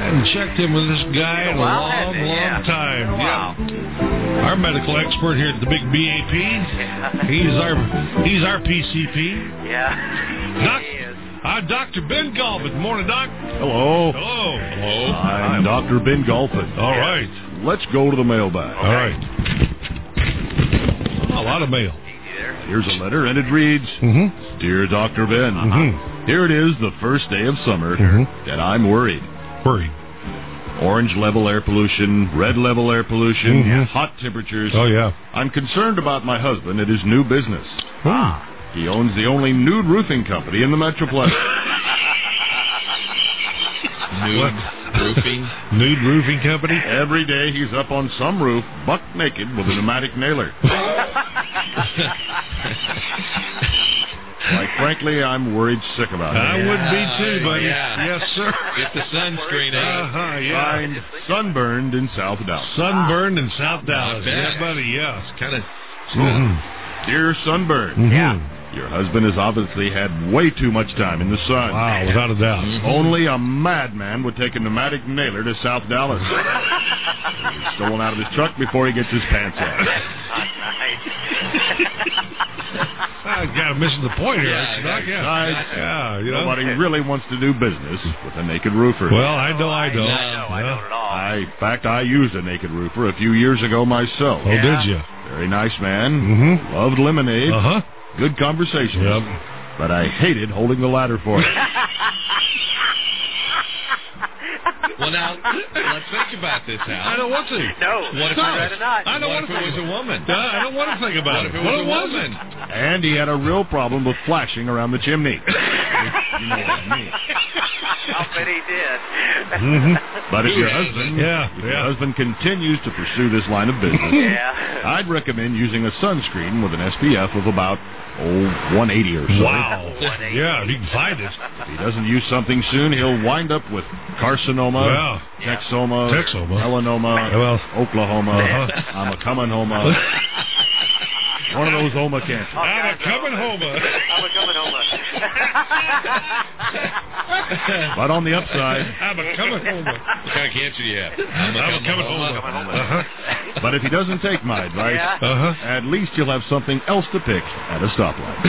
hadn't checked in with this guy in a long time. Wow. Yeah. Our medical expert here at the big BAP. Yeah. He's our PCP. Yeah. Dr. Ben Galvin. Morning, Doc. Hello. Hello. I'm Dr. Ben Galvin. All right. Let's go to the mailbag. All right. A lot of mail. Here's a letter, and it reads, Dear Dr. Ben, here it is, the first day of summer, and I'm worried. Worried. Orange level air pollution, red level air pollution, hot temperatures. Oh, yeah. I'm concerned about my husband and his new business. He owns the only nude roofing company in the Metroplex. Nude roofing company? Every day he's up on some roof, buck naked with a pneumatic nailer. Like, frankly, I'm worried sick about it. I would be too, buddy. Yeah. Yes, sir. Get the sunscreen on. Signed, Sunburned in South Dallas. Sunburned in South Dallas. bet. Yeah, buddy, yeah. It's kind of... Dear Sunburn, your husband has obviously had way too much time in the sun. Wow, without a doubt. Only a madman would take a pneumatic nailer to South Dallas. He's stolen out of his truck before he gets his pants off. I got missing the point here. Besides, you know. nobody really wants to do business with a naked roofer. Well, I don't. I don't at all. In fact, I used a naked roofer a few years ago myself. Oh, did you? Very nice man. Loved lemonade. Good conversations. Yep. But I hated holding the ladder for him. Well, now, let's think about this, Hal. I don't want to. No. What if rather not? I don't What want if it was a woman? I don't want to think about What it. if it was a woman? And he had a real problem with flashing around the chimney. You know what I mean. I bet he did. But if your husband continues to pursue this line of business, I'd recommend using a sunscreen with an SPF of about 180 or so. Wow. Yeah, if you can find it. If he doesn't use something soon, he'll wind up with carcinoma, Texoma, melanoma, Oklahoma, I'm a coming homa. One of those Oma cancers. I'm a coming homa. But on the upside, I'm a coming homa. What kind of cancer do you have? I'm a coming homa. But if he doesn't take my advice, at least you'll have something else to pick at a stoplight.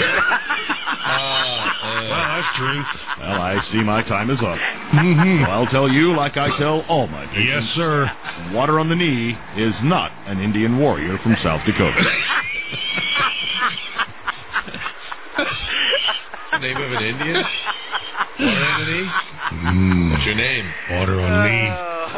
Well, that's true. Well, I see my time is up. So I'll tell you like I tell all my patients. Yes, sir. Water on the knee is not an Indian warrior from South Dakota. Name of an Indian? Water on the knee? What's your name? Water on knee.